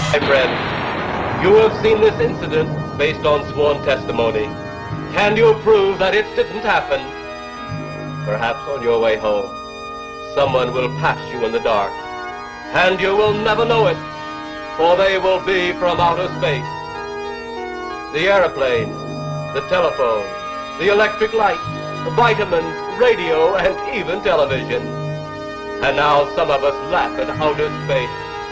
My friend, you have seen this incident based on sworn testimony. Can you prove that it didn't happen? Perhaps on your way home, someone will pass you in the dark, and you will never know it, for they will be from outer space. The airplane, the telephone, the electric light, the vitamins, radio, and even television. And now some of us laugh at outer space.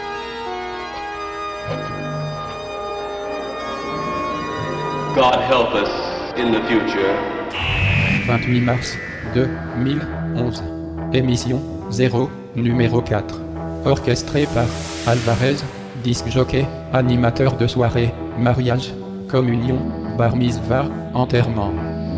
God help us in the future. 28 mars 2011. Émission 0, numéro 4. Orchestré par Alvarez, disc jockey, animateur de soirée, mariage, communion, bar mitzvah, enterrement.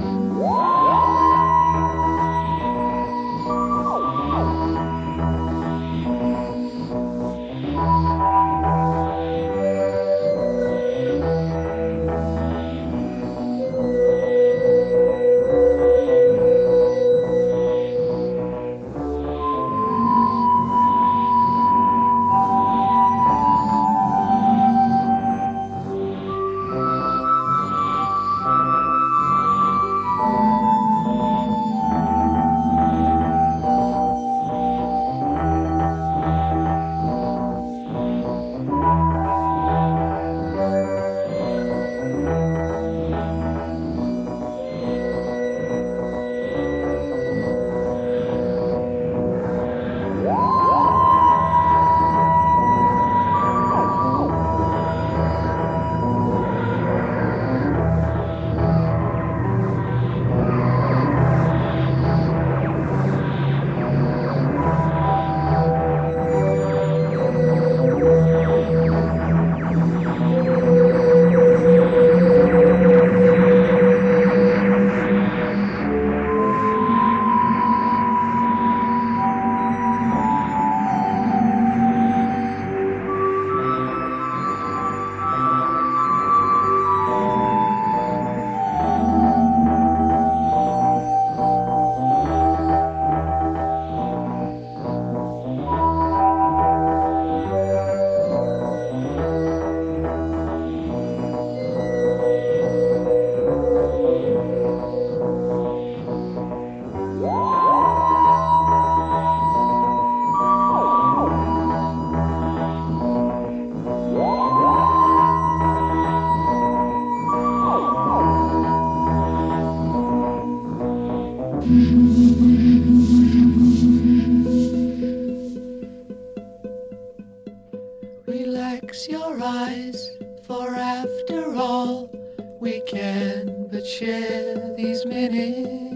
Relax your eyes, for after all, we can but share these minutes.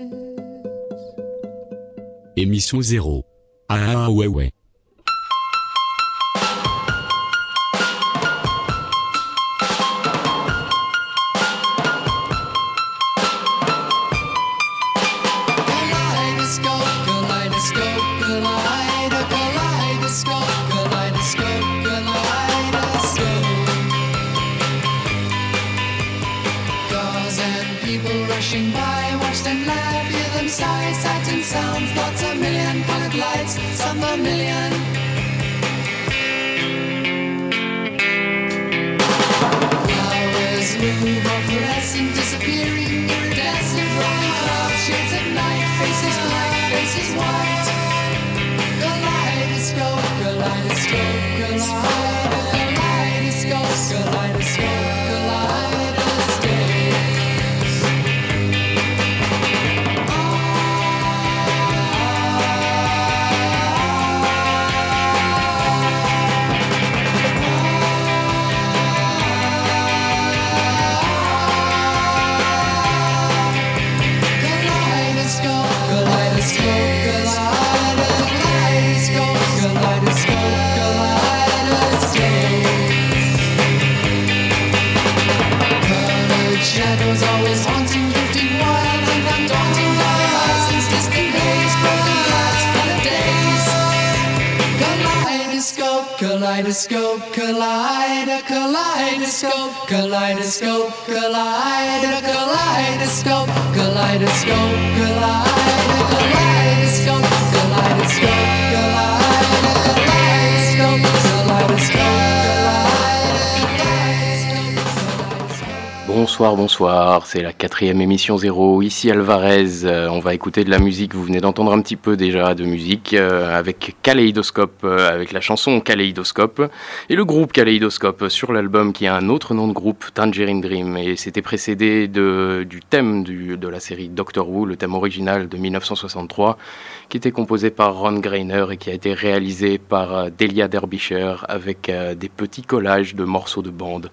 Émission 0. Ah ouais ouais. Rushing by, watch them laugh, hear them sigh, sights and sounds, lots of million colored lights, some vermilion. Flowers move, or fluorescent, disappearing, iridescent, rolling clouds, shades of night, faces black, faces white. Kaleidoscope, kaleidoscope, kaleidoscope, kaleidoscope, kaleidoscope. Shadows always haunting, drifting wild and undaunting, dying horizons, distant days, broken glass, holidays. Kaleidoscope, kaleidoscope, kaleidoscope, kaleidoscope, kaleidoscope, kaleidoscope, kaleidoscope, kaleidoscope, kaleidoscope, kaleidoscope, kaleidoscope, kaleidoscope. Bonsoir, c'est la 4e émission 0, ici Alvarez, on va écouter de la musique, vous venez d'entendre un petit peu déjà de musique avec Kaléidoscope, avec la chanson Kaléidoscope et le groupe Kaléidoscope sur l'album qui a un autre nom de groupe, Tangerine Dream, et c'était précédé du thème de la série Doctor Who, le thème original de 1963 qui était composé par Ron Greiner et qui a été réalisé par Delia Derbyshire avec des petits collages de morceaux de bande.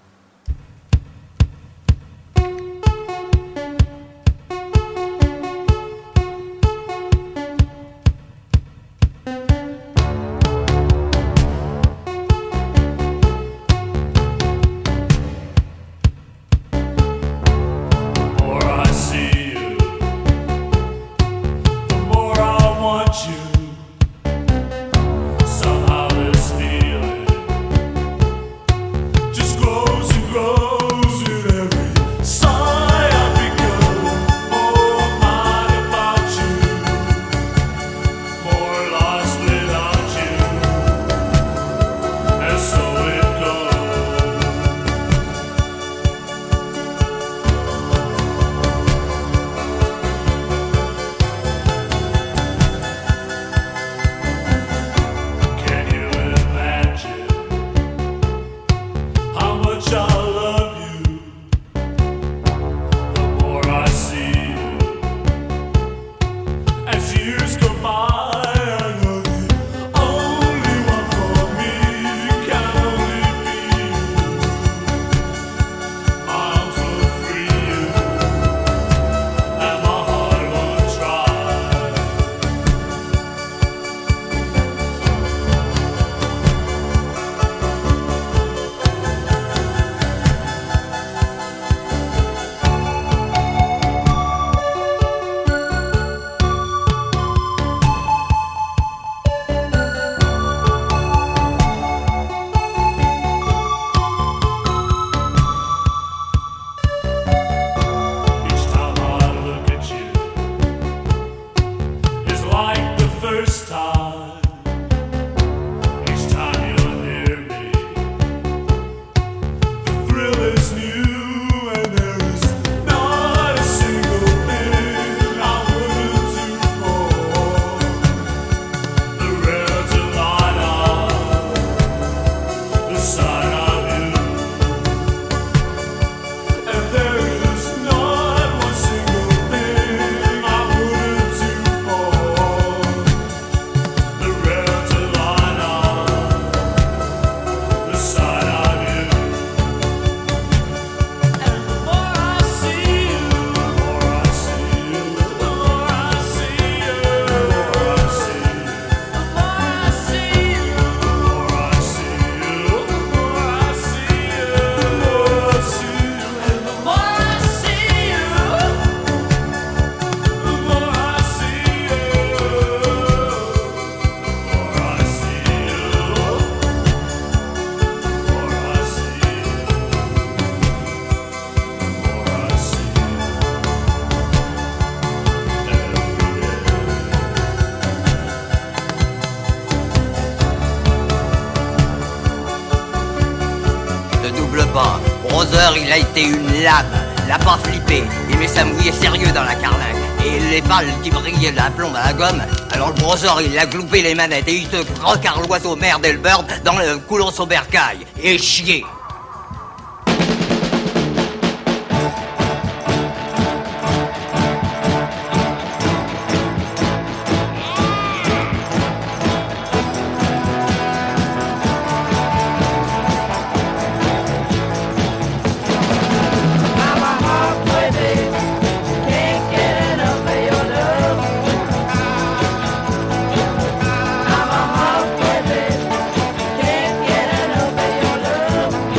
Il a été une lame, l'a pas flippé, il met sa mouillée sérieux dans la carlingue. Et les balles qui brillaient de la plombe à la gomme, alors le brosseur il a gloupé les manettes et il te recarloise au merde et le bird dans le coulon au bercail. Et chier. I'm a heart baby, can't get enough of your love.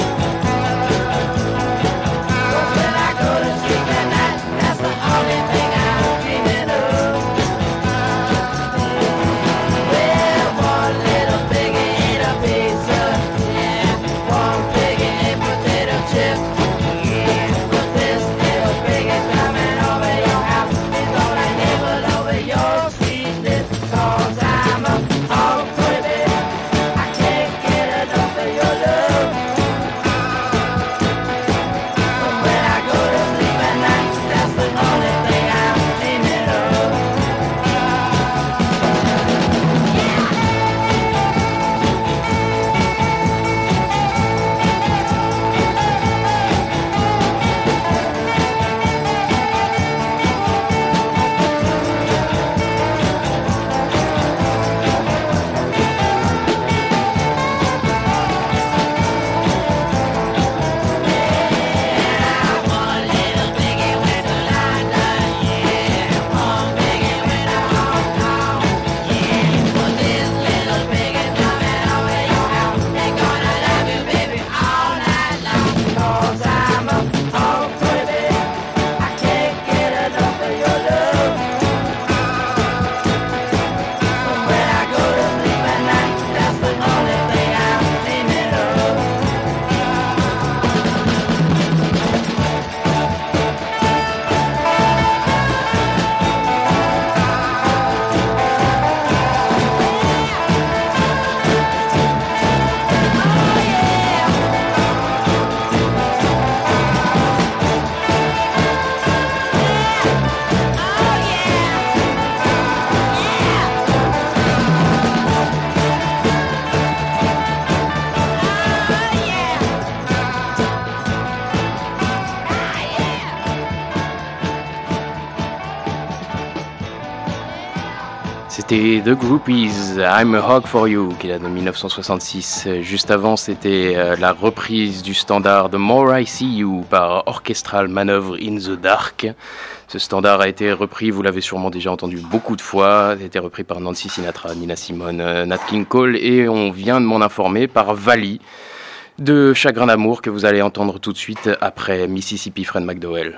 C'était The Groupies, I'm a Hog for You, qui date de 1966. Juste avant, c'était la reprise du standard The More I See You par Orchestral Manoeuvre in the Dark. Ce standard a été repris, vous l'avez sûrement déjà entendu beaucoup de fois, a été repris par Nancy Sinatra, Nina Simone, Nat King Cole, et on vient de m'en informer par Valley de Chagrin d'amour que vous allez entendre tout de suite après Mississippi Fred McDowell.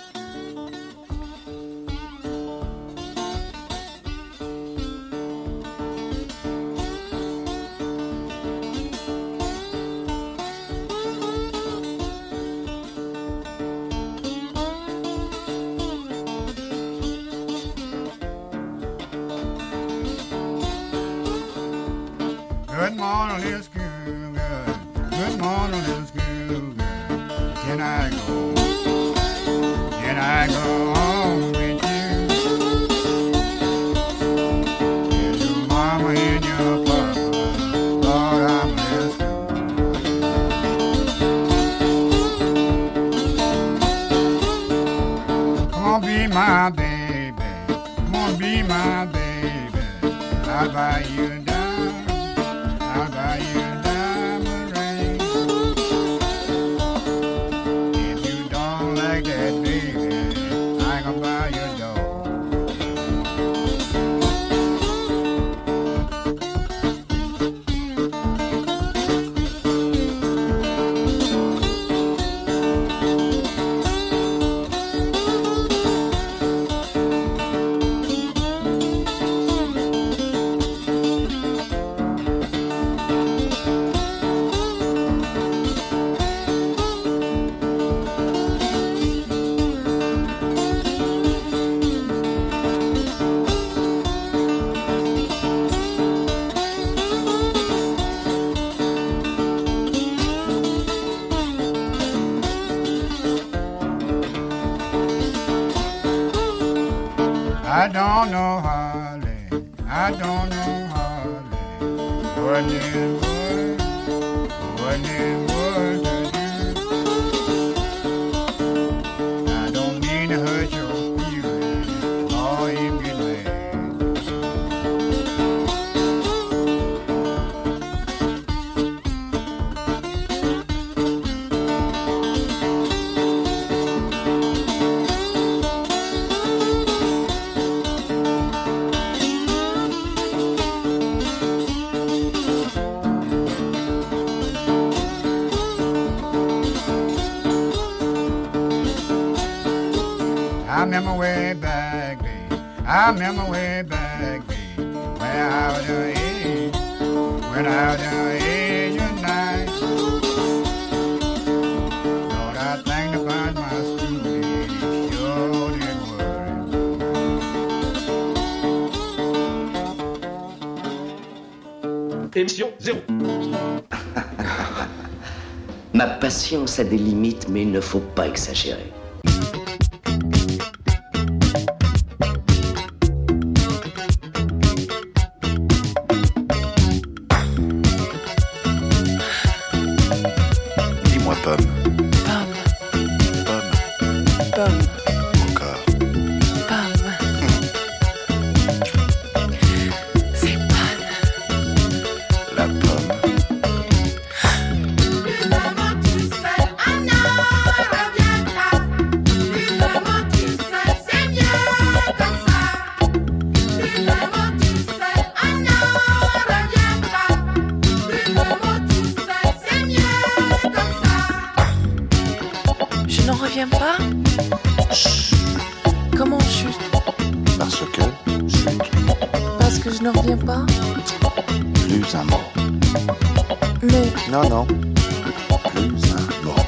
Good morning, little schoolgirl. Good morning, little schoolgirl. Can I go? Can I go home with you? Is your mama and your papa? Lord, I'm a little schoolgirl. Come on, be my baby. Come on, be my baby. I'll buy you a I'll buy you a diamond ring. If you don't like that, baby, I ain't gonna buy you a dog. I don't know Harley, I don't know Harley. What in wood to do? I don't mean to hurt your feelings, or even get I remember way back, babe. I remember way back, babe. When I was your age, your night. Lord, I think to find my school days, sure did worry. Émission 0. Ma patience a des limites, mais il ne faut pas exagérer. Dis-moi pomme. Pomme. Pomme. Pomme. Encore. Pomme. C'est bonne. La pomme. Je n'en reviens pas. Comment chute? Parce que chute. Parce que je n'en reviens pas. Plus un mot. Mais Non. Plus un mot.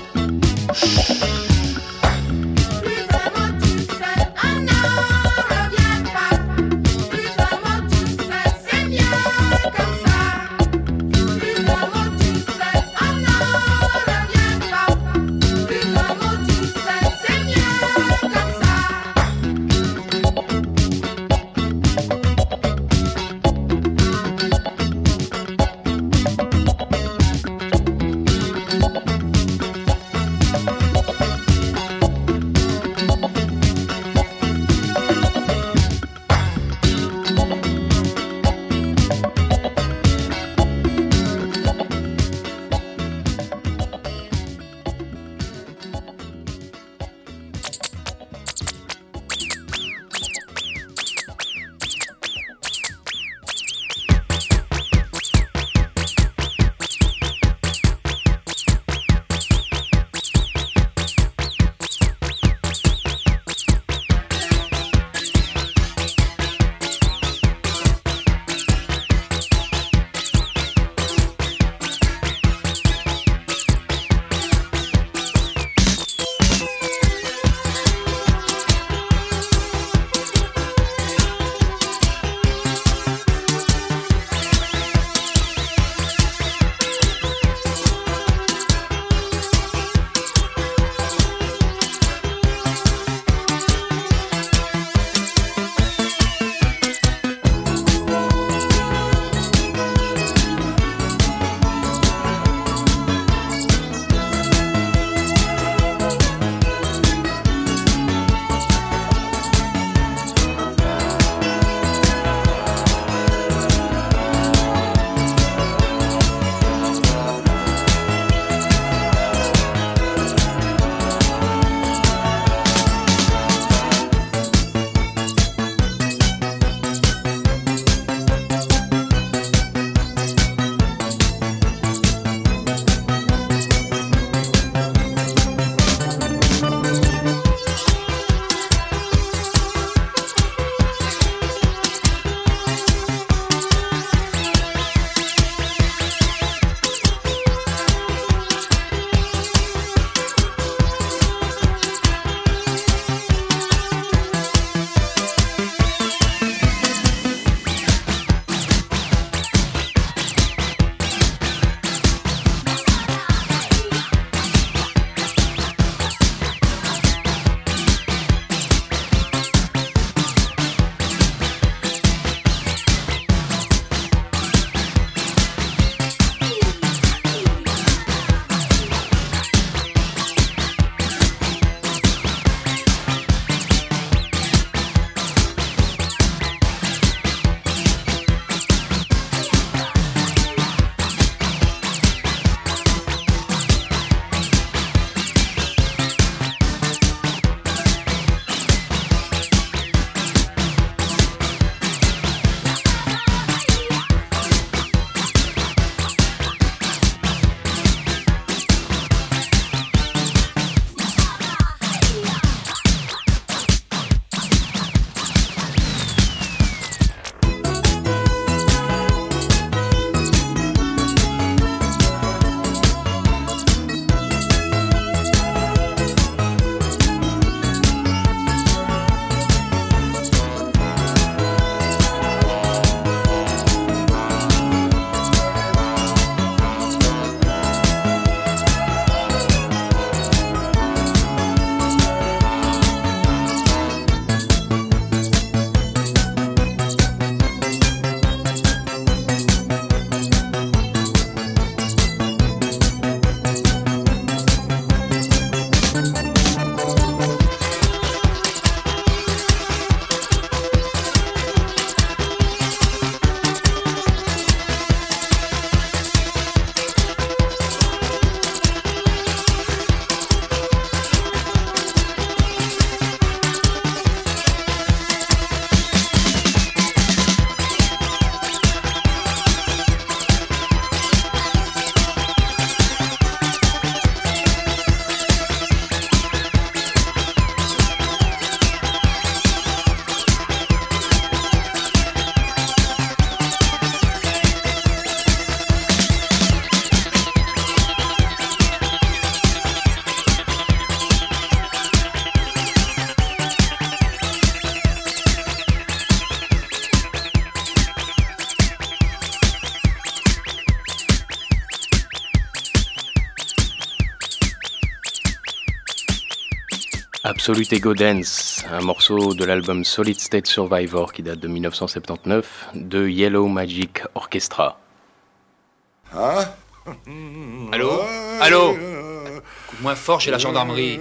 Absolute Ego Dance, un morceau de l'album Solid State Survivor qui date de 1979 de Yellow Magic Orchestra. Hein? Allô? Allô? Coup de moins fort chez la gendarmerie.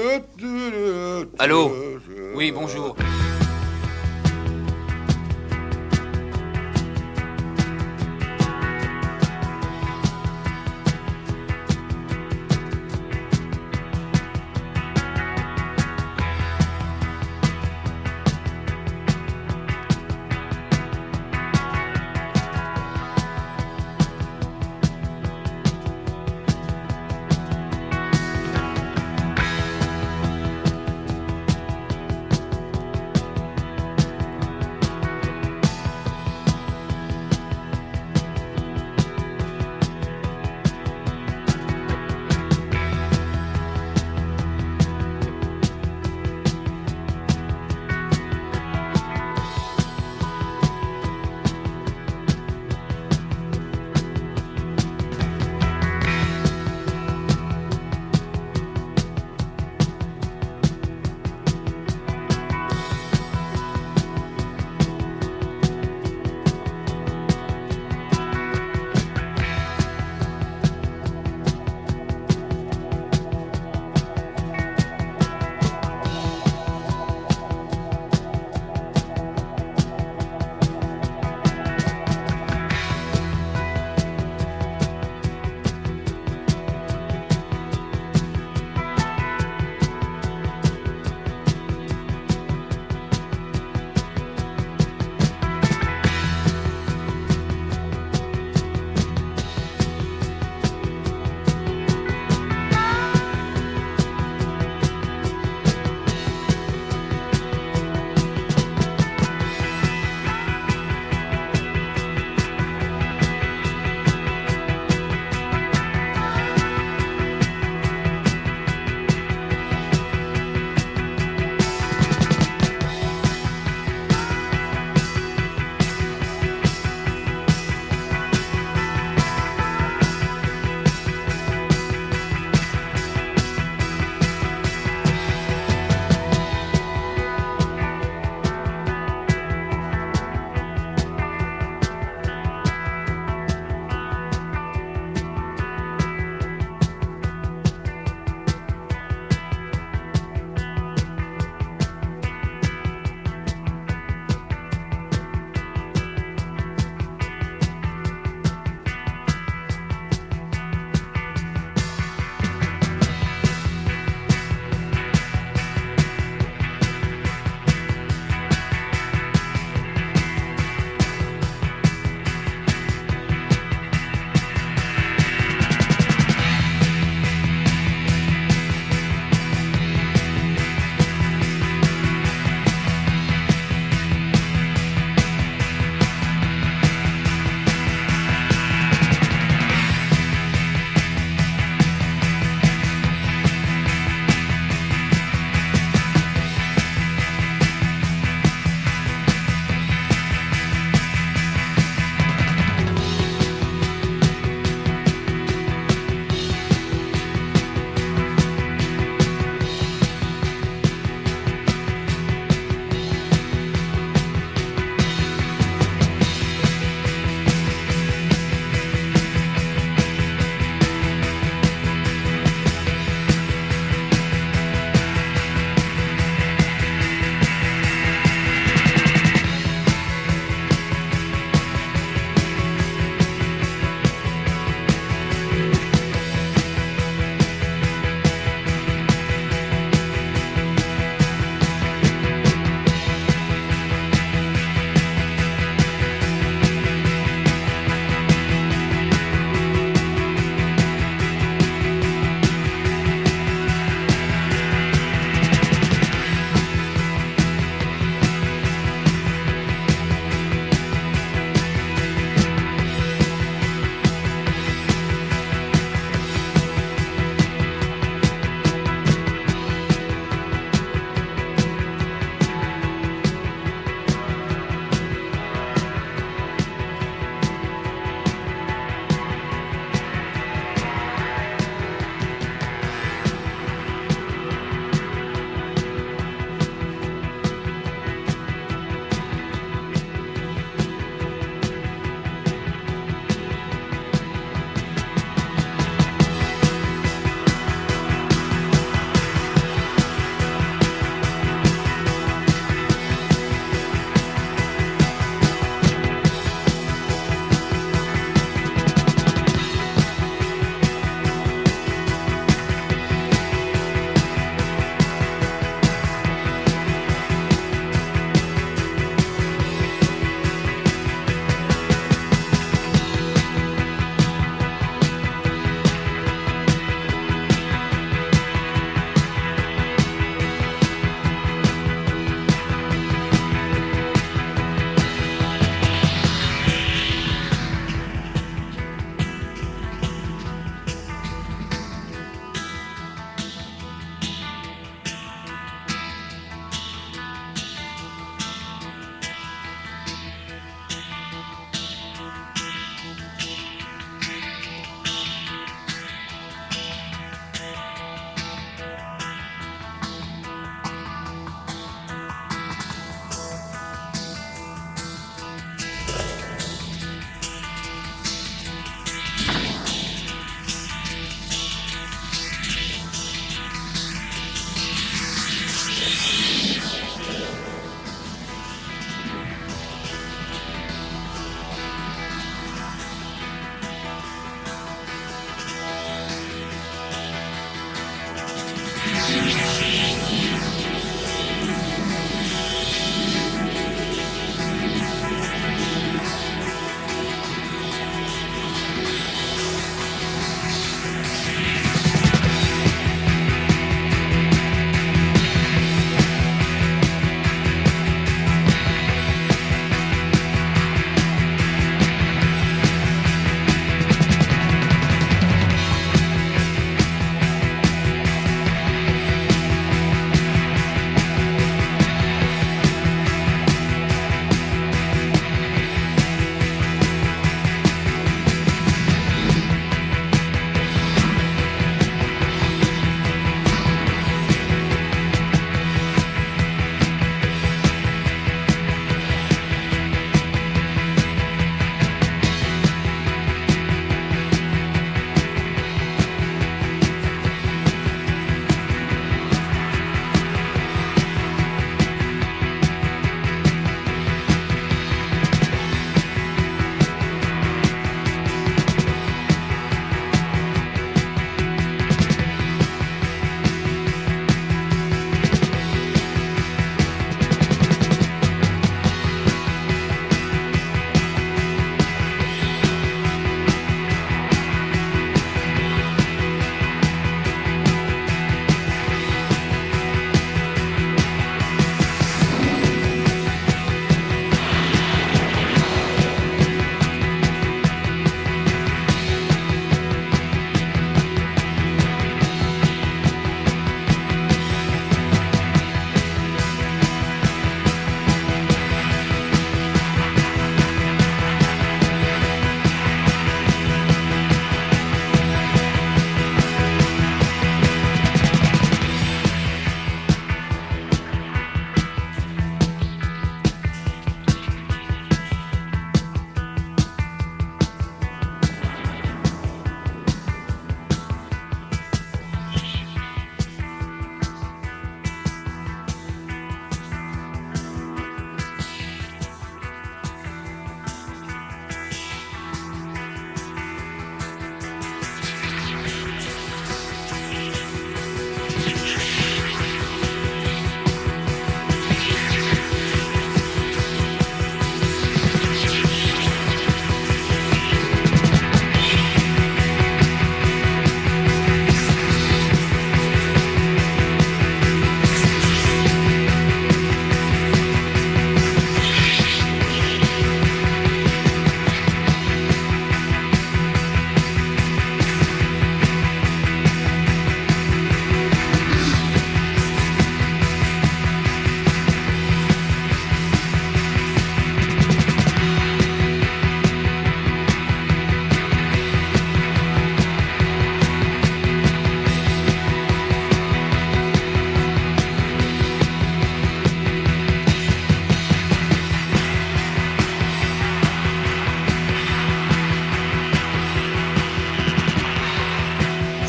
Allô? Oui, bonjour.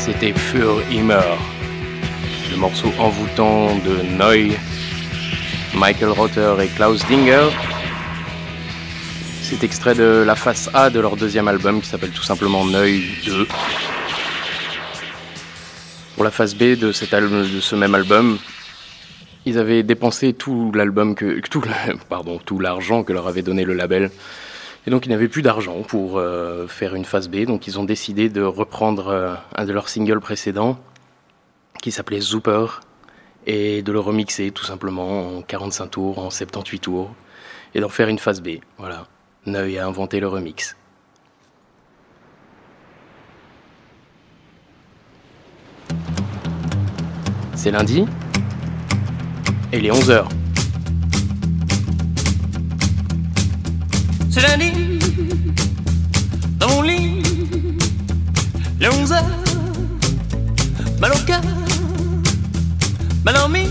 C'était Für immer, le morceau envoûtant de Neu, Michael Rother et Klaus Dinger. C'est extrait de la face A de leur deuxième album qui s'appelle tout simplement Neu 2. Pour la face B de ce même album, ils avaient dépensé tout l'argent que leur avait donné le label. Et donc ils n'avaient plus d'argent pour faire une phase B, donc ils ont décidé de reprendre un de leurs singles précédents, qui s'appelait Super, et de le remixer tout simplement en 45 tours, en 78 tours, et d'en faire une phase B. Voilà, Neu a inventé le remix. C'est lundi, et il est 11h. C'est lundi, dans mon lit, les 11h, mal au cœur, mal dormi,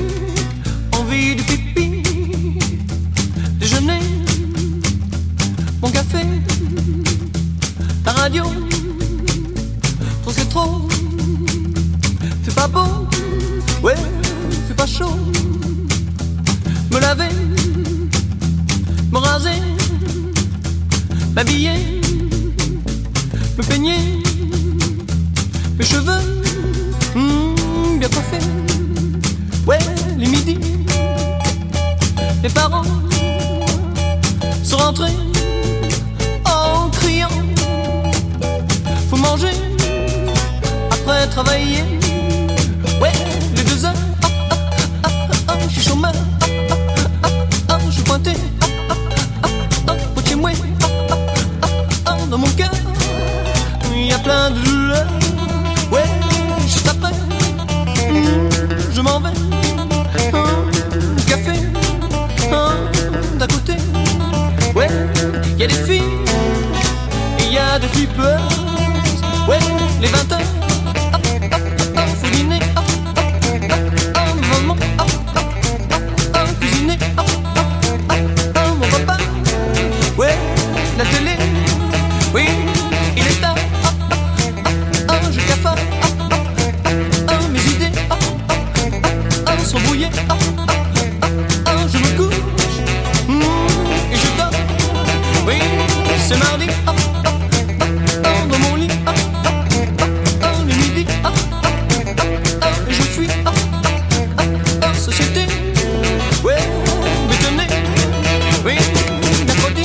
envie de pipi, déjeuner, mon café, la radio, trop c'est trop, fait pas beau, ouais, fait pas chaud, me laver, me raser, m'habiller, me peigner, mes cheveux, bien coiffés, ouais, les midis, les parents sont rentrés en criant, faut manger après travailler, ouais, les 2 heures, je suis chômeur, je suis pointé, au chez moi, dans mon cœur, il y a plein de douleurs, ouais, juste après, je m'en vais, le café, d'à côté, ouais, il y a des filles, et il y a des flippers, ouais, les 20 heures, faut dîner, maman, cuisiner, mon papa, ouais, la télé, oui, il est tard, je cafard, mes idées sont brouillées, je me couche, et je dors, oui, c'est mardi, dans mon lit, le midi, et je fuis, société, ouais, bétonné, oui, mercredi,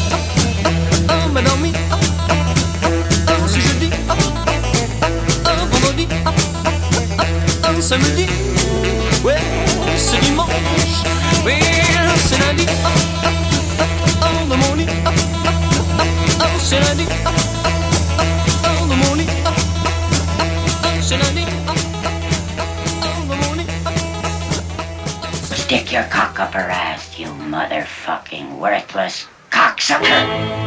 m'a dormi, c'est jeudi, vendredi, samedi, ouais, c'est dimanche, oui, c'est lundi, dans mon lit, c'est lundi, dans mon lit, c'est lundi, dans mon lit. Stick your cock up her ass, you motherfucking worthless cocksucker.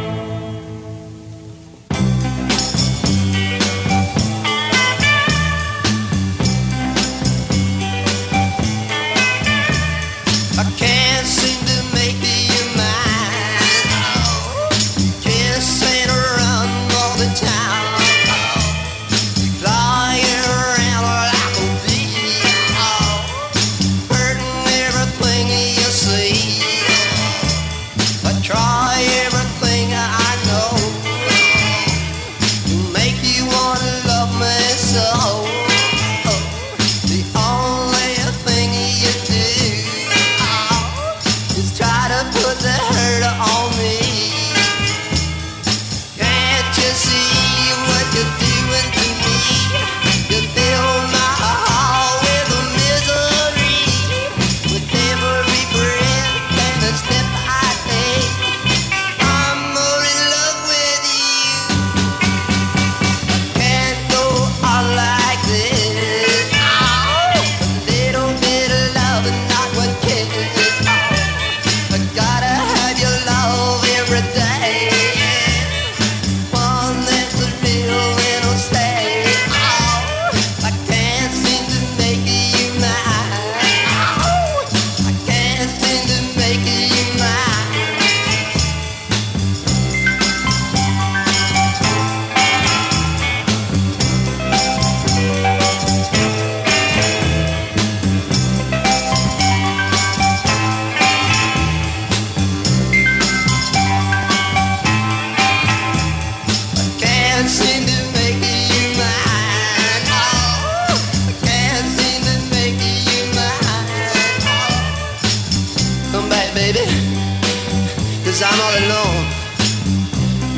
I can't seem to make you mine. Kissing around all the time. Flying around like a bee. Hurting everything you see. I try everything I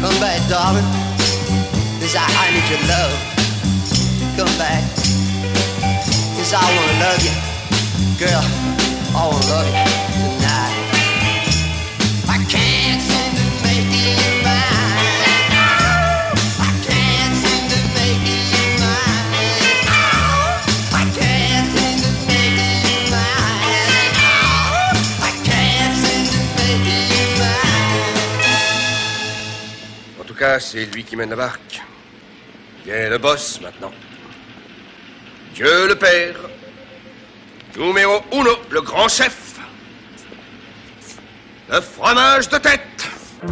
Come back, darling. Cause I need your love. Come back. Cause I wanna love you. Girl, I wanna love you tonight. I can't seem to make you mine. I can't seem to make you mine. I can't seem to make you mine. I can't seem to make you mine. En tout cas, c'est lui qui mène la barque. Il est le boss maintenant. Dieu le Père. Numéro uno, le grand chef. Le fromage de tête.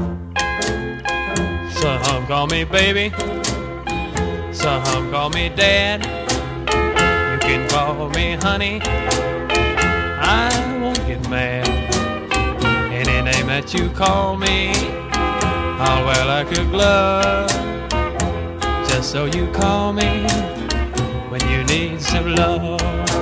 Some call me baby. Some call me dad. You can call me honey. I won't get mad. Any name that you call me, I'll wear like a glove. Just so you call me when you need some love.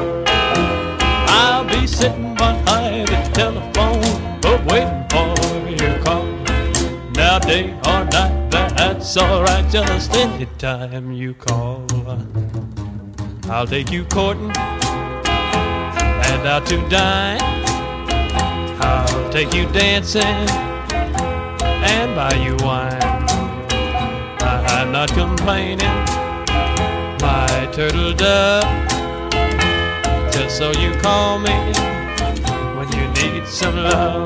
I'll be sitting behind the telephone, but waiting for your call. Now day or night, that's alright, just any time you call. I'll take you courting and out to dine. I'll take you dancing and buy you wine. I'm not complaining, my turtle dove. Just so you call me when you need some love.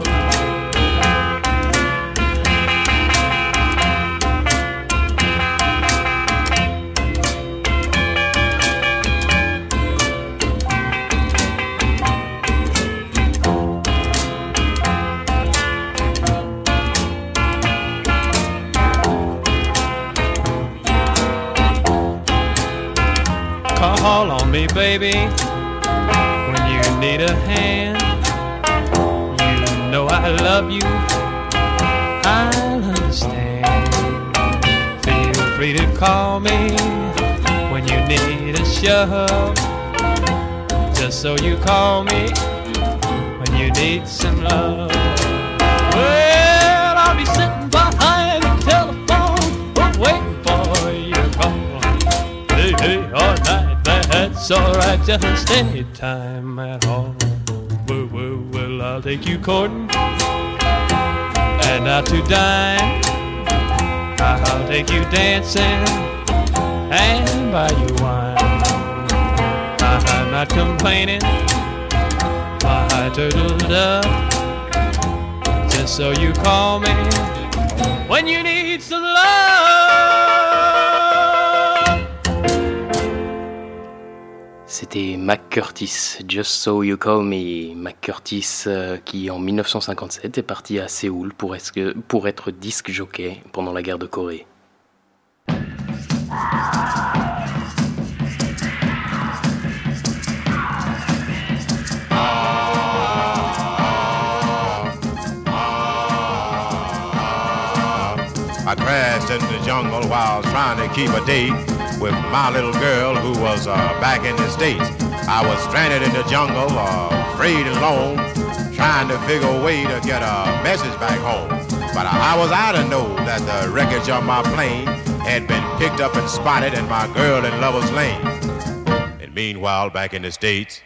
Call on me, baby, when you need a hand. You know I love you, I'll understand. Feel free to call me when you need a shove. Just so you call me when you need some love. Well, I'll be sitting behind the telephone, waiting for your call. Day or night, that's alright, just any time at all. Well, I'll take you courting and out to dine. I'll take you dancing and buy you wine. I'm not complaining, my turtle dove. Just so you call me when you need some love. C'était Mac Curtis, Just So You Call Me. Mac Curtis qui en 1957 est parti à Séoul pour être disque jockey pendant la guerre de Corée. I crashed in the jungle while trying to keep a date with my little girl who was back in the States. I was stranded in the jungle, afraid and alone, trying to figure a way to get a message back home. But how was I to know that the wreckage of my plane had been picked up and spotted and my girl in Lover's Lane? And meanwhile, back in the States,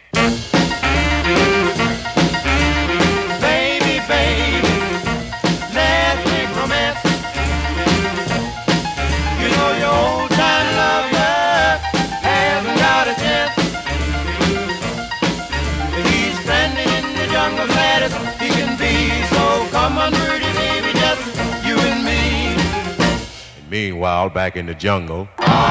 Baby, baby, let's make romance. You know your old-time lover hasn't got a chance. He's stranded in the jungle, glad as he can be. So come on, pretty baby, just you and me. and meanwhile, back in the jungle,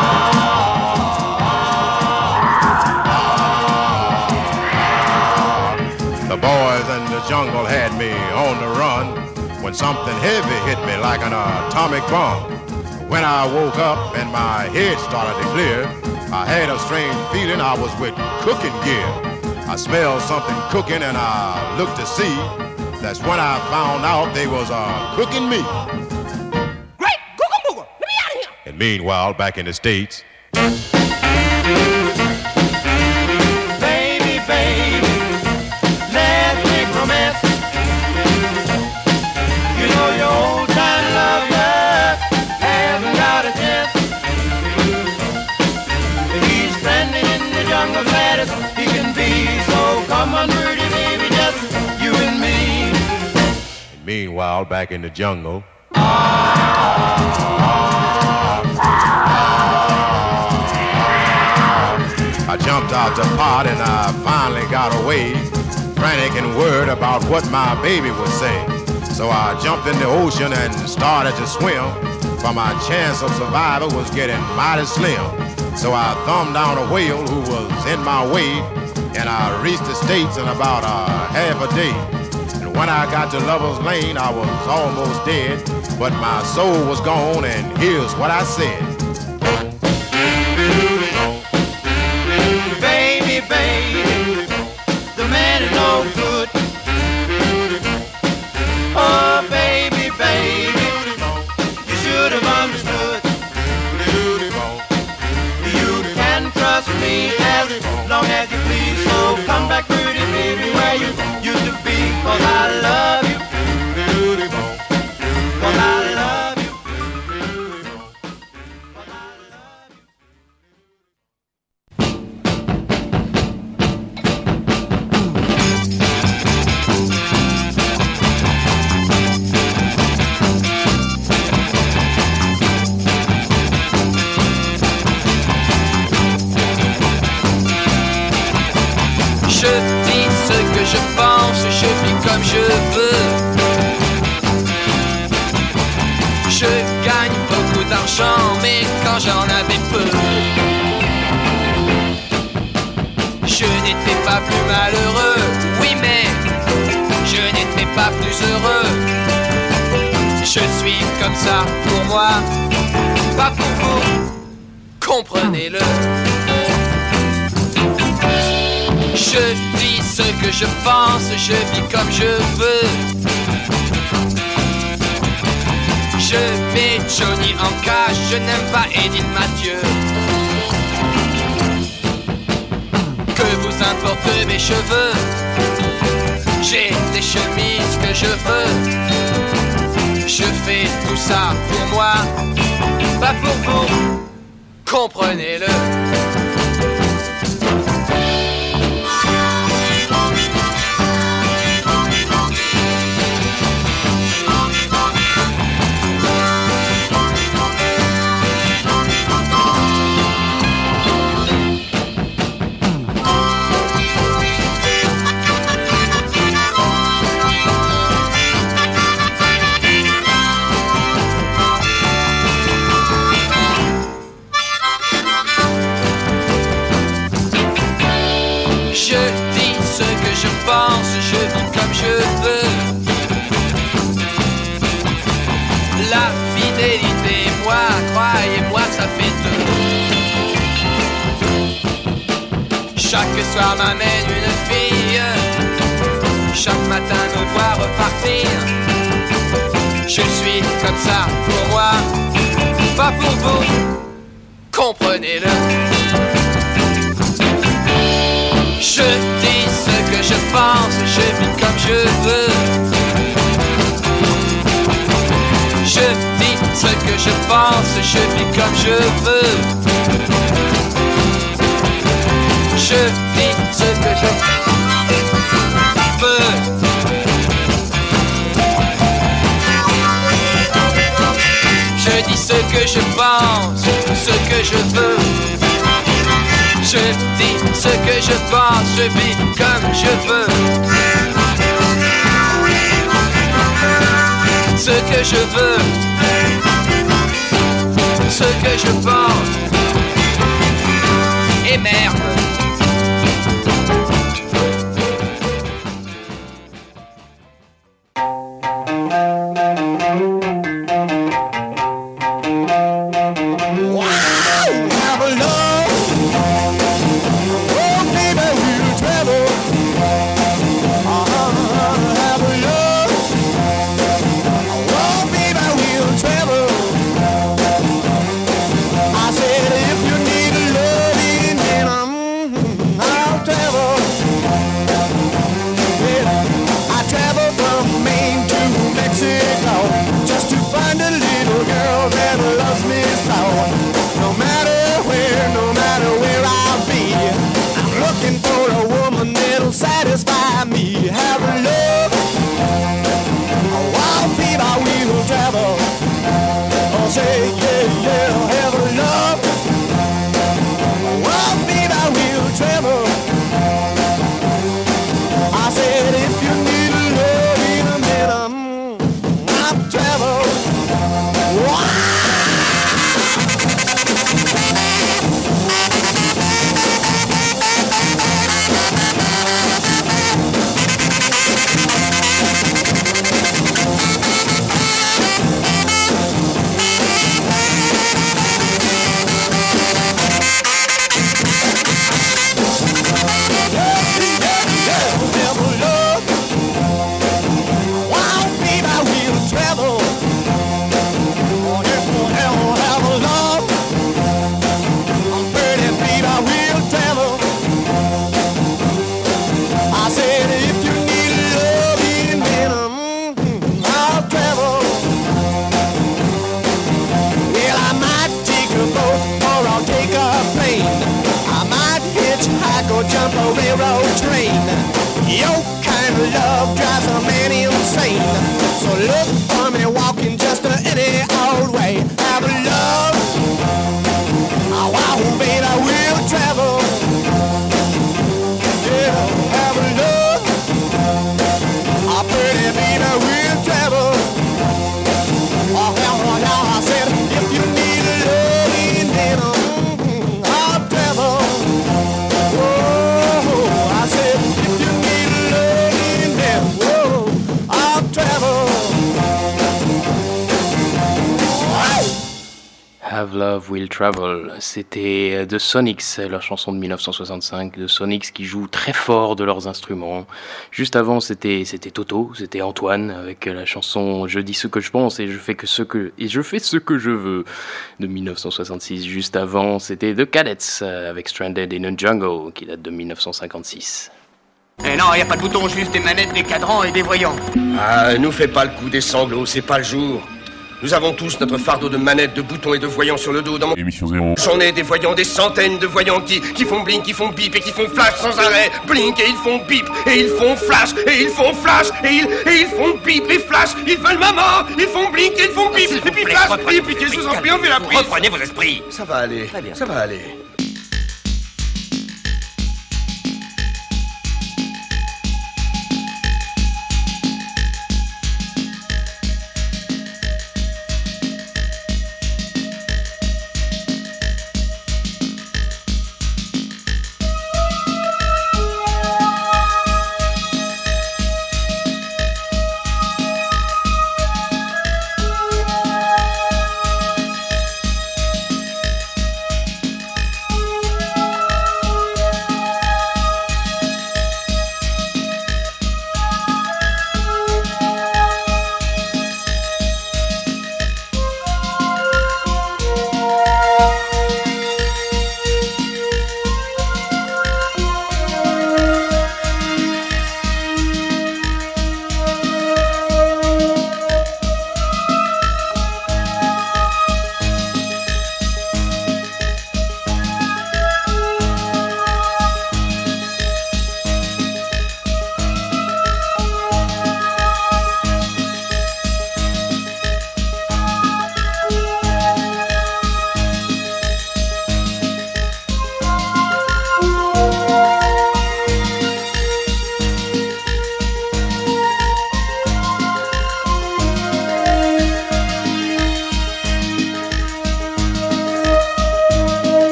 the boys in the jungle had me on the run when something heavy hit me like an atomic bomb. When I woke up and my head started to clear, I had a strange feeling I was with cooking gear. I smelled something cooking and I looked to see. That's when I found out they was cooking me. Great! Googa booga! Let me out of here! And meanwhile, back in the States, Baby, baby, let's make romance. You know your old-time lover wild back in the jungle. I jumped out the pot and I finally got away, frantic and worried about what my baby would say. So I jumped in the ocean and started to swim, for my chance of survival was getting mighty slim. So I thumbed down a whale who was in my way, and I reached the States in about half a day. And when I got to Lover's Lane, I was almost dead, but my soul was gone, and here's what I said. Baby, baby, the man is no good. Oh, baby, baby, you should have understood. You can trust me as long as you please. So come back, pretty baby, where you used to be. 'Cause I love you. 'Cause I love you. Je dis ce que je pense, je vis comme je veux. Je gagne beaucoup d'argent, mais quand j'en avais peu, je n'étais pas plus malheureux. Oui, mais je n'étais pas plus heureux. Je suis comme ça pour moi, pas pour vous. Comprenez-le. Je dis ce que je pense, je vis comme je veux. Je mets Johnny en cage, je n'aime pas Edith Mathieu. Que vous importe mes cheveux, j'ai des chemises que je veux. Je fais tout ça pour moi, pas pour vous. Comprenez-le. Je vis comme je veux. La fidélité, moi, croyez-moi, ça fait deux. Chaque soir m'amène une fille, chaque matin me voit repartir. Je suis comme ça pour moi, pas pour vous. Comprenez-le. Je dis ce que je pense, je vis comme je veux. Je dis ce que je pense, je vis comme je veux. Je dis ce que je veux. Je dis ce que je pense, ce que je veux. Je dis ce que je pense, je vis comme je veux. Ce que je veux, ce que je pense. Et merde. I yeah, have a love. Well, baby, I will travel. I said if you need love in a minute, I'll travel. Wow. Jump a railroad train. Your kind of love drives a man insane. So look for me walking just any old way. Have a love. Oh, wow, baby, I will travel. Yeah, have a love. Oh, pretty baby, I will travel. Oh, hell, now I said, if you need a love in dinner, I'll travel. Have Love Will Travel, c'était The Sonics, leur chanson de 1965, The Sonics qui jouent très fort de leurs instruments. Juste avant, c'était Toto, c'était Antoine avec la chanson Je dis ce que je pense et je fais ce que je veux de 1966. Juste avant, c'était The Cadets avec Stranded in a Jungle qui date de 1956. Eh non, y a pas de bouton, juste des manettes, des cadrans et des voyants. Ah, nous fais pas le coup des sanglots, c'est pas le jour. Nous avons tous notre fardeau de manettes, de boutons et de voyants sur le dos dans mon... Émission 0. J'en ai des voyants, des centaines de voyants qui font blink, qui font bip et qui font flash sans arrêt. Blink et ils font bip et ils font flash et ils font flash et ils font bip et flash. Ils veulent maman, ils font blink et ils font bip et puis flash. Et pitié, je vous en prie, on fait la prise. Reprenez vos esprits. Ça va aller, ça va aller.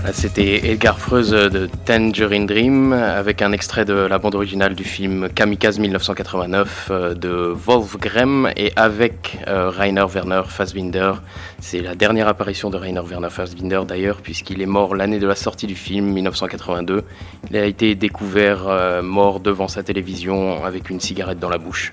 C'était Edgar Froese de Tangerine Dream avec un extrait de la bande originale du film Kamikaze 1989 de Wolfgram et avec Rainer Werner Fassbinder. C'est la dernière apparition de Rainer Werner Fassbinder d'ailleurs puisqu'il est mort l'année de la sortie du film 1982. Il a été découvert mort devant sa télévision avec une cigarette dans la bouche.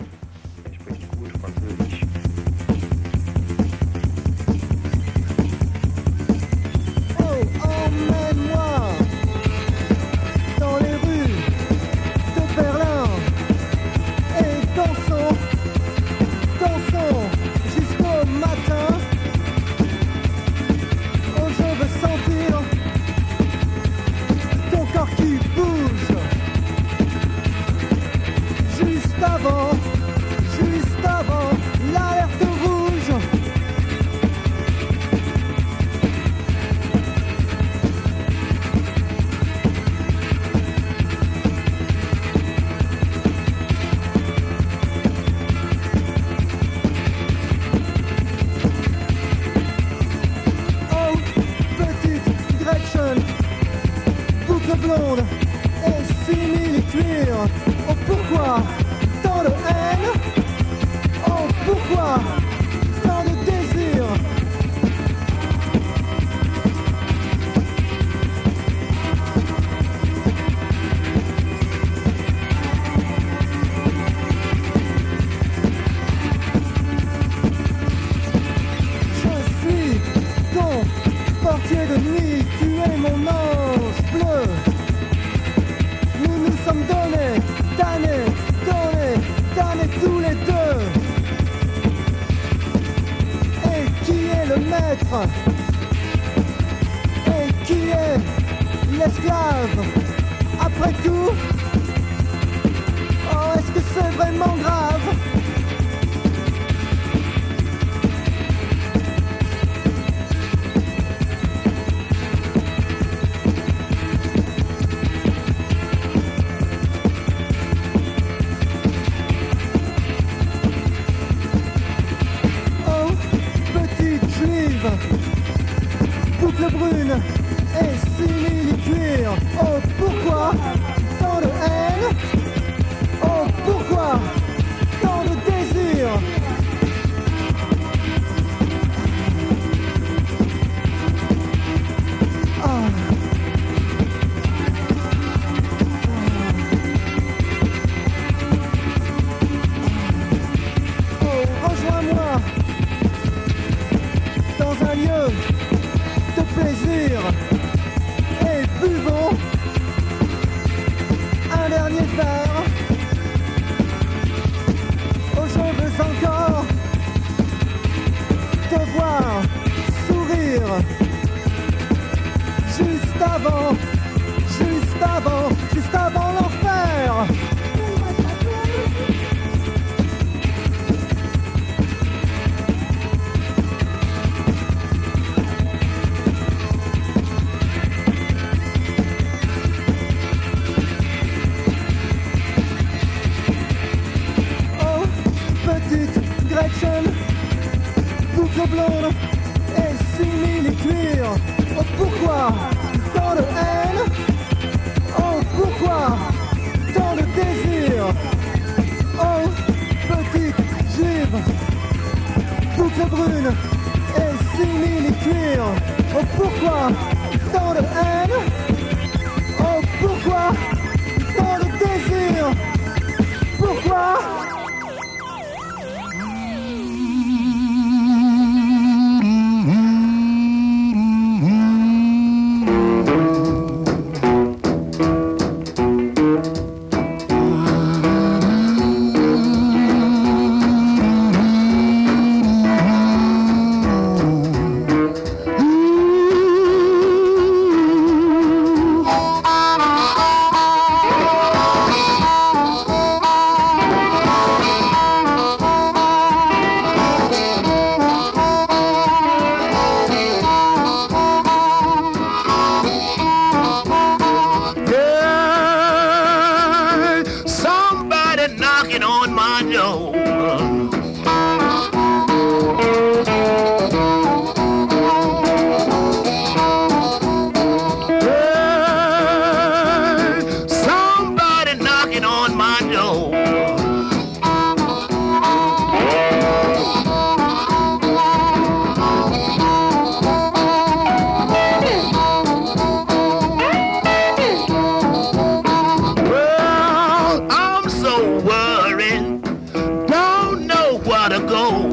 gotta go.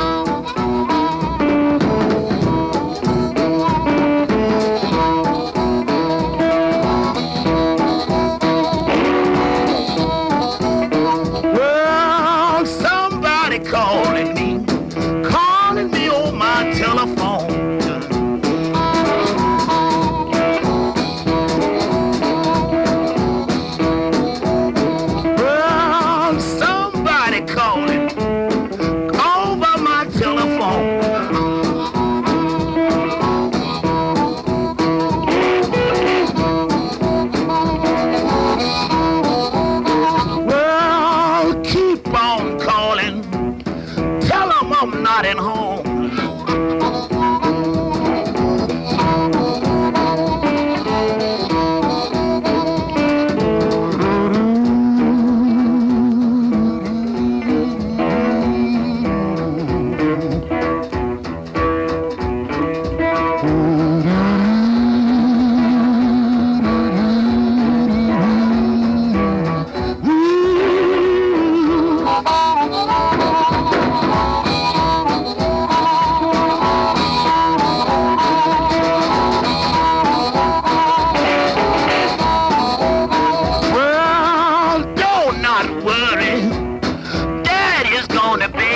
Well, somebody calling me on my telephone. Well, somebody calling over my telephone. Well, keep on calling. Tell them I'm not at home. Well, don't not worry. Daddy's gonna be.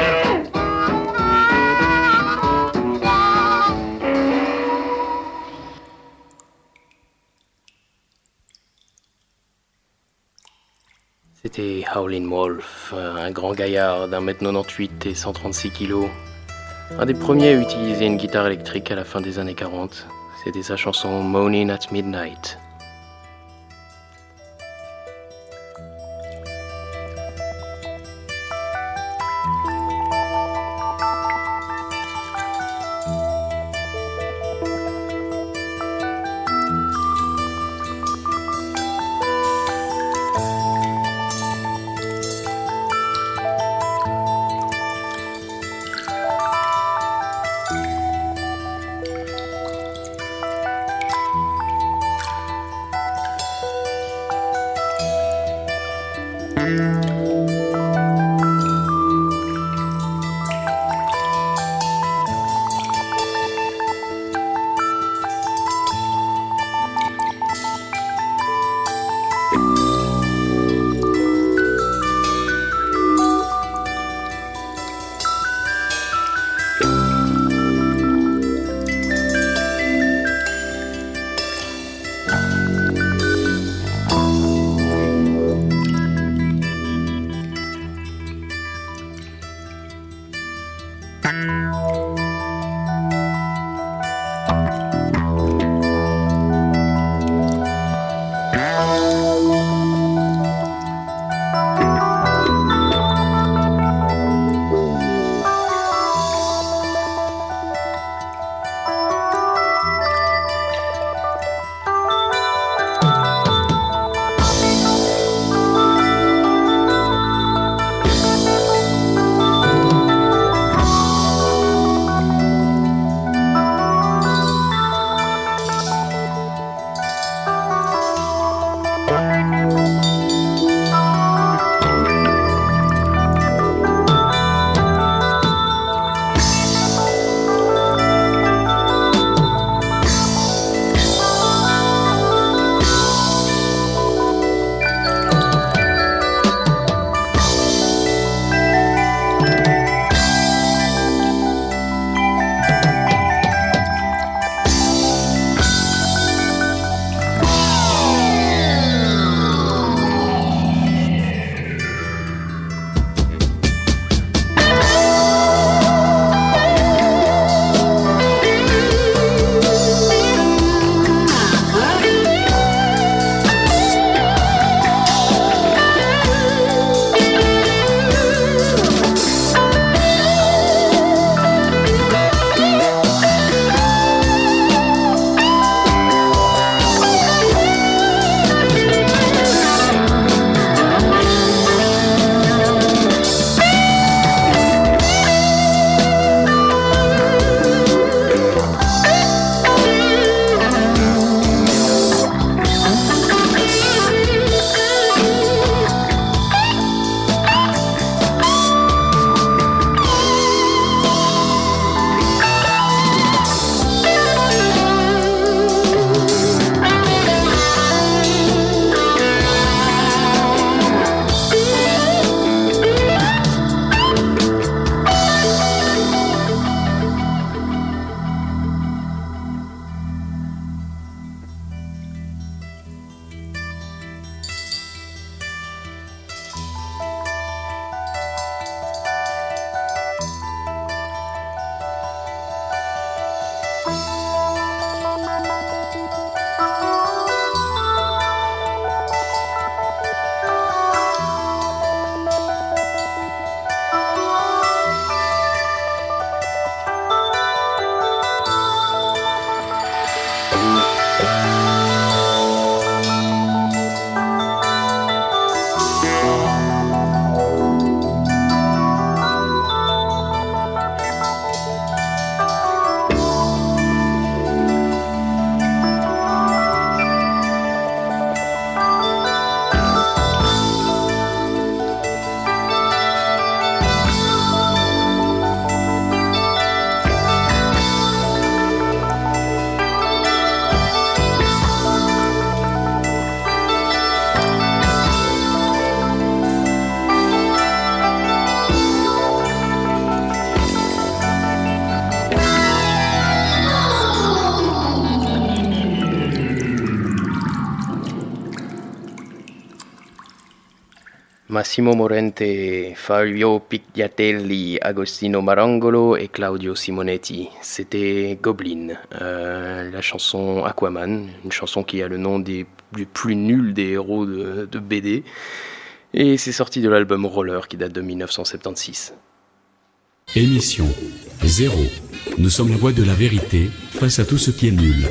C'était Howlin' Wolf, un grand gaillard d'1m98 et 136 kg. Un des premiers à utiliser une guitare électrique à la fin des années 40. C'était sa chanson Moaning at Midnight. Massimo Morente, Fabio Pigliatelli, Agostino Marangolo et Claudio Simonetti. C'était Goblin, la chanson Aquaman, une chanson qui a le nom du plus nul des héros de BD. Et c'est sorti de l'album Roller qui date de 1976. Émission 0. Nous sommes la voix de la vérité, face à tout ce qui est nul.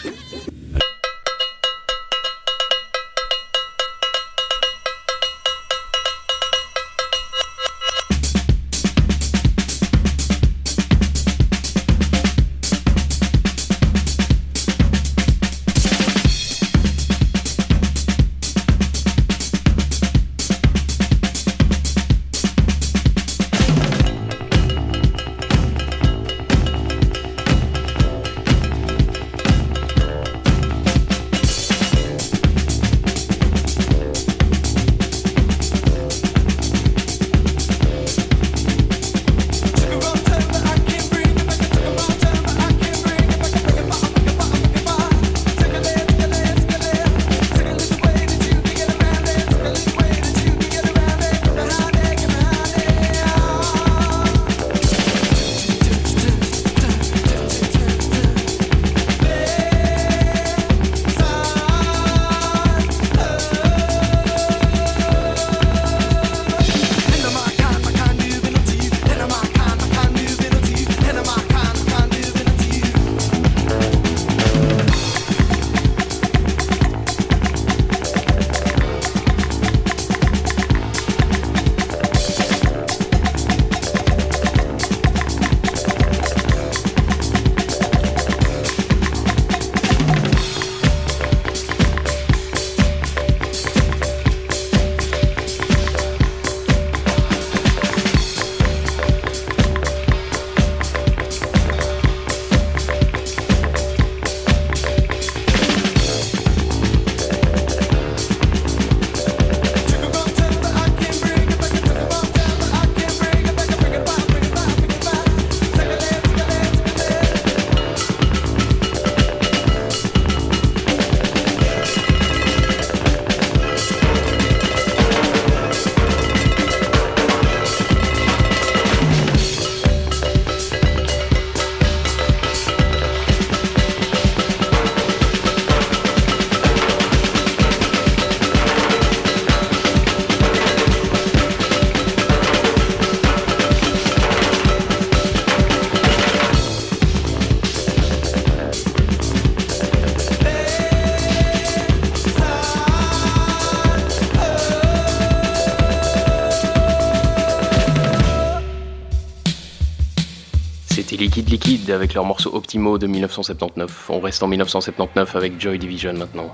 Liquid avec leur morceau Optimo de 1979. On reste en 1979 avec Joy Division maintenant.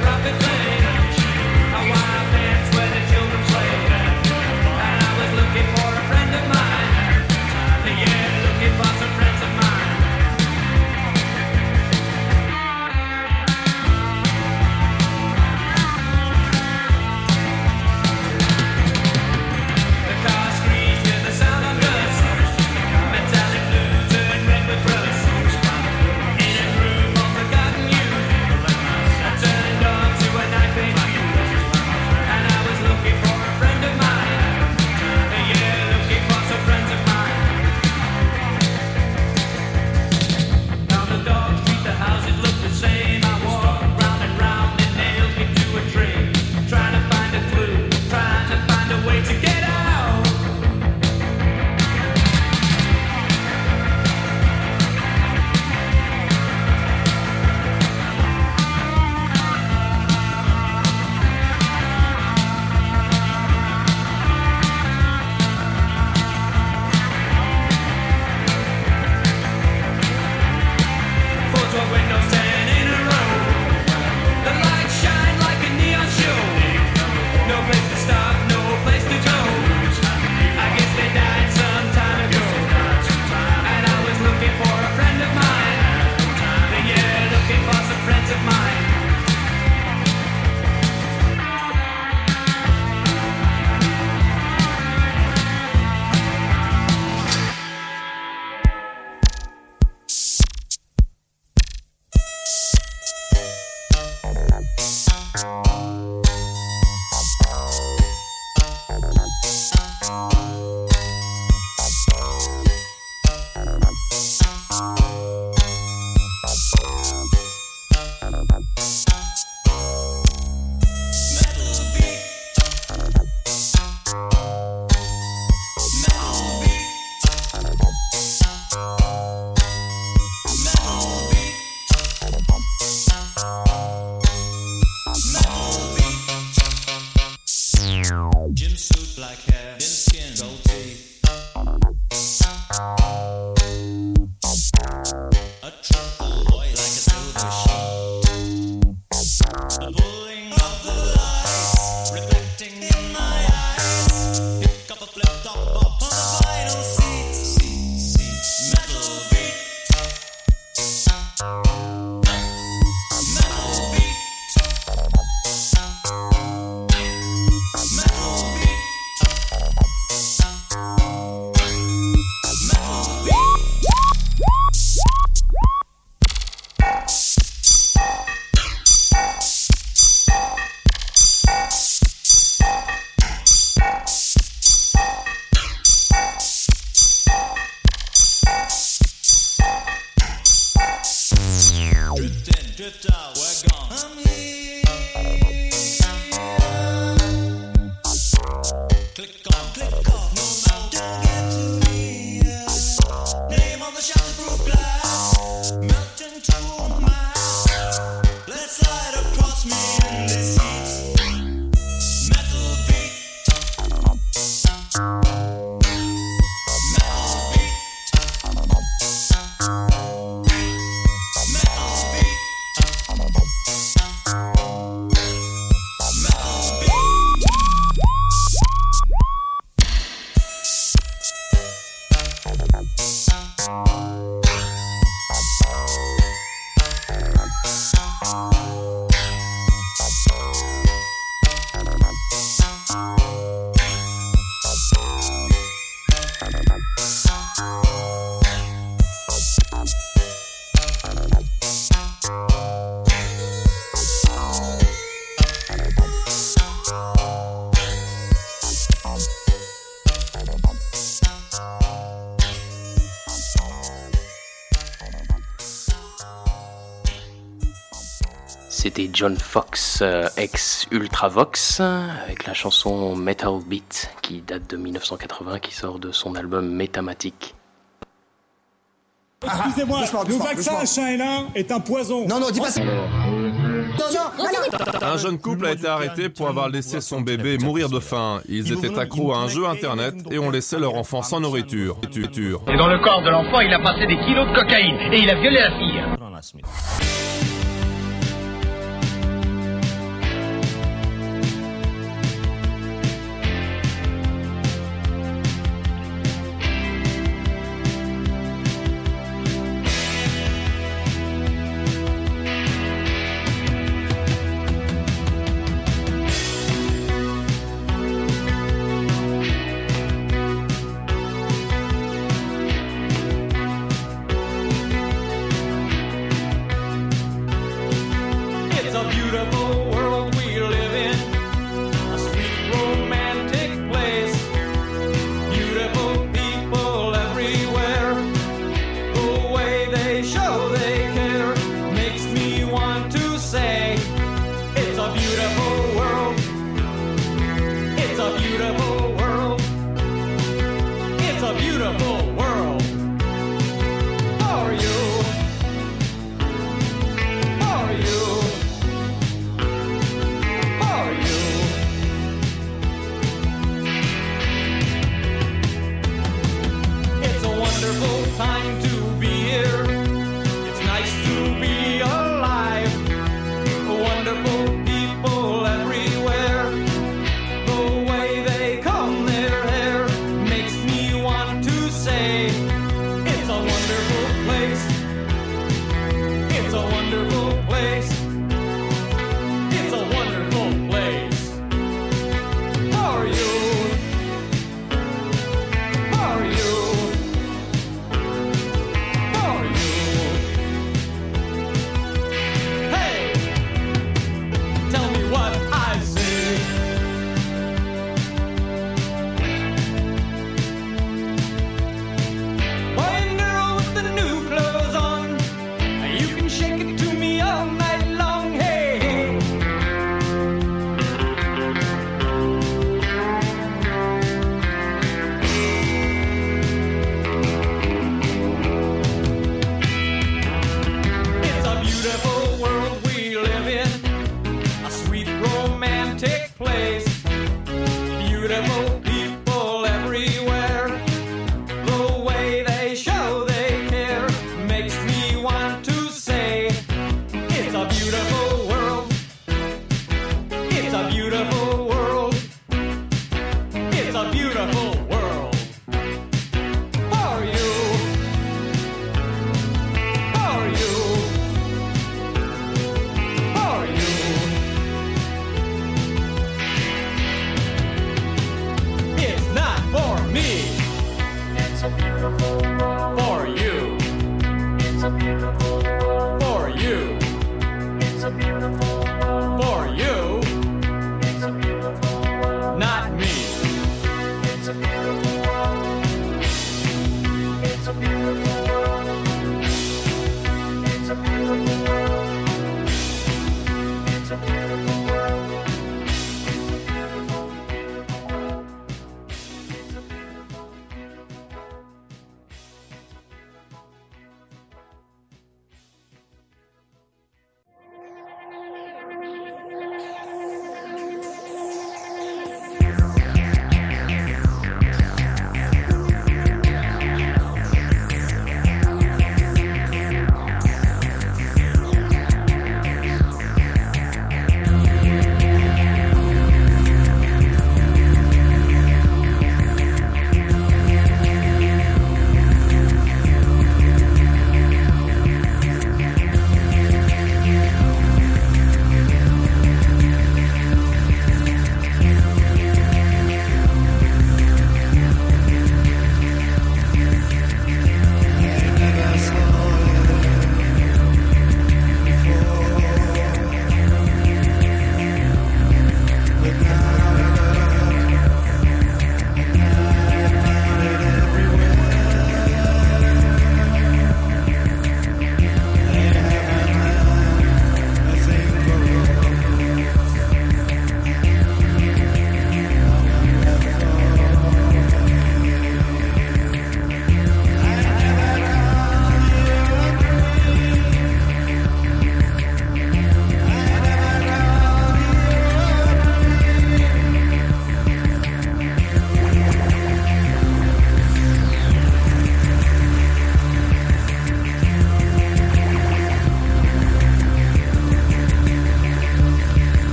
Looking C'était John Fox, ex Ultravox, avec la chanson Metal Beat, qui date de 1980, qui sort de son album Métamatique. Excusez-moi, le vaccin H1N1 est un poison. Non, dis pas ça. Un jeune couple a été arrêté pour avoir laissé son bébé mourir de faim. Ils étaient accros à un jeu internet et ont laissé leur enfant sans nourriture. Et dans le corps de l'enfant, il a passé des kilos de cocaïne et il a violé la fille.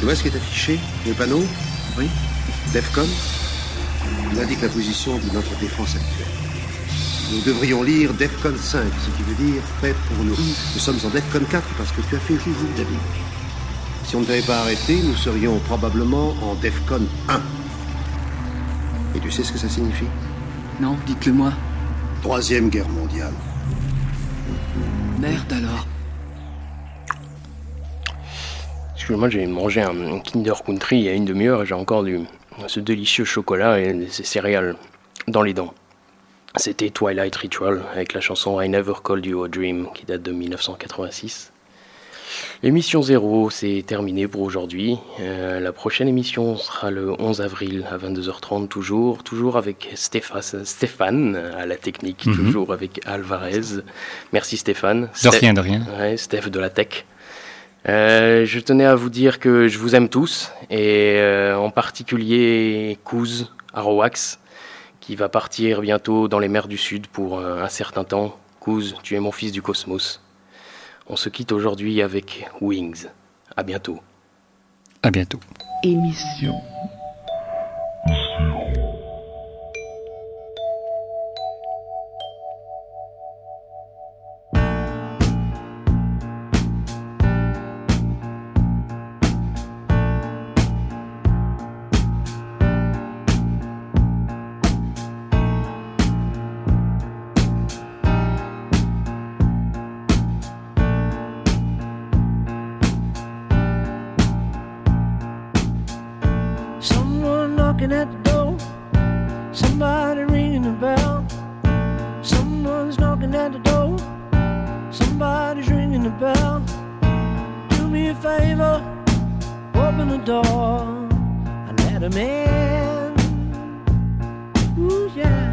vois ce qui est affiché? Le panneau? Oui. DEFCON? Il indique la position de notre défense actuelle. Nous devrions lire DEFCON 5, ce qui veut dire prêt pour nous. Nous sommes en DEFCON 4 parce que tu as fait joujou, David. Si on ne t'avait pas arrêté, nous serions probablement en DEFCON 1. Et tu sais ce que ça signifie? Non, dites-le-moi. 3e guerre mondiale. Merde alors. Excuse-moi, j'ai mangé un Kinder Country il y a une demi-heure et j'ai encore ce délicieux chocolat et ces céréales dans les dents. C'était Twilight Ritual avec la chanson I Never Called You a Dream qui date de 1986. L'émission 0, c'est terminé pour aujourd'hui. La prochaine émission sera le 11 avril à 22h30, toujours avec Stéphane à la technique, toujours avec Alvarez. Merci Stéphane. De rien. Ouais, Steph de la tech. Je tenais à vous dire que je vous aime tous, et en particulier Kouz Arowax, qui va partir bientôt dans les mers du Sud pour un certain temps. Kouz, tu es mon fils du cosmos. On se quitte aujourd'hui avec Wings. À bientôt. À bientôt. Émission. knocking at the door. Somebody ringing the bell. Someone's knocking at the door. Somebody's ringing the bell. Do me a favor, open the door and let him in. Ooh, yeah.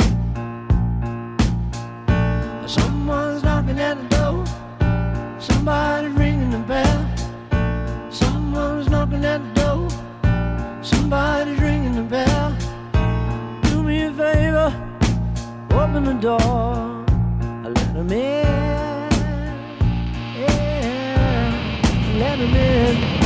Someone's knocking at the door. Somebody's ringing the bell. Someone's knocking at the door. Somebody's ringing the bell. Do me a favor, open the door, let him in. Yeah, let him in.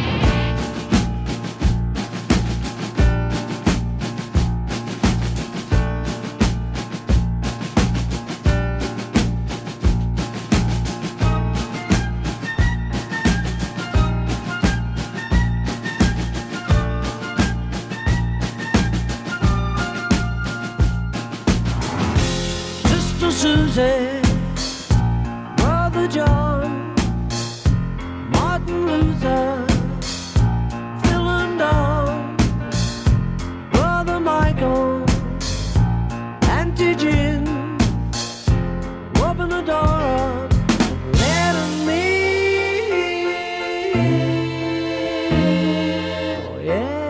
Susie, Brother John, Martin Luther, Phil and Don, Brother Michael, Auntie Jim, open the door up, let him in. Oh yeah.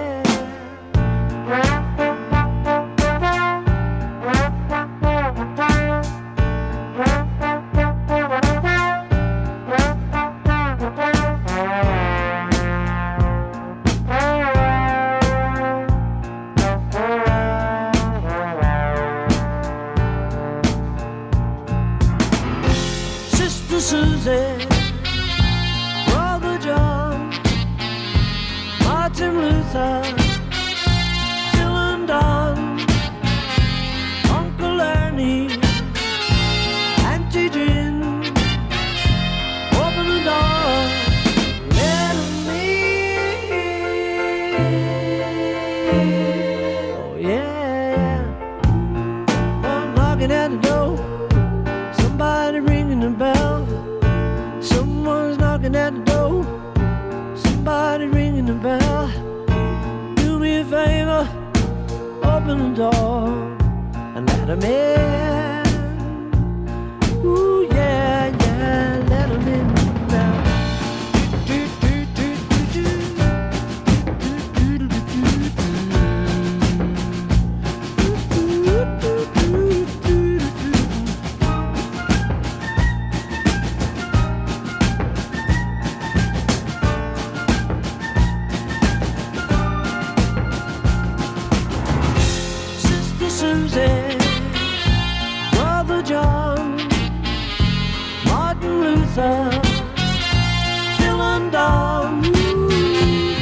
Susie, Brother John, Martin Luther, Phil and Don, Uncle Ernie, Auntie Jim, open the door, let him in. Oh yeah, I'm knocking at the door, somebody ringing the bell. Someone's knocking at the door. Somebody ringing the bell. Do me a favor, open the door and let him in. Ooh yeah, yeah, let him in now. Susie, Brother John, Martin Luther, Phil and Don,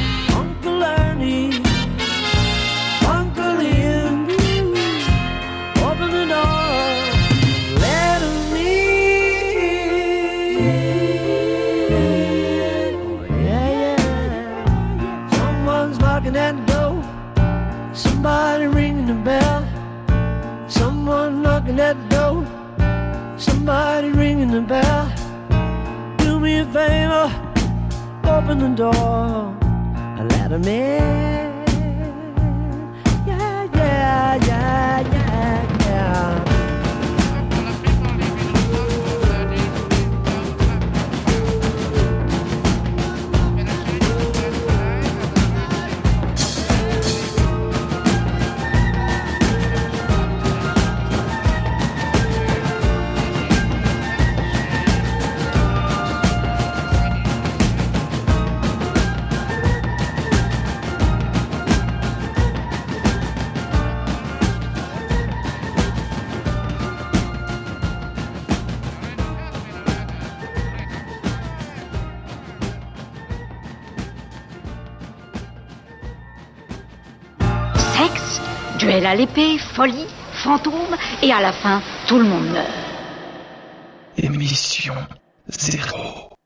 ringing the bell. Do me a favor, open the door, let him in. Yeah, yeah, yeah, yeah, yeah. Sexe, duel à l'épée, folie, fantôme, et à la fin, tout le monde meurt. Émission 0.